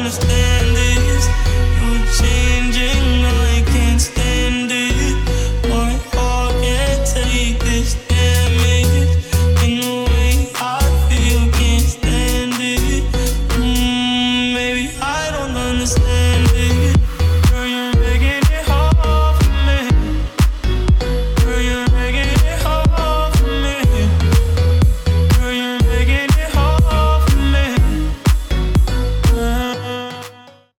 understand this. You're changing, I can't stand it. My heart can't take this damage. In the way I feel, can't stand it. Maybe I don't understand.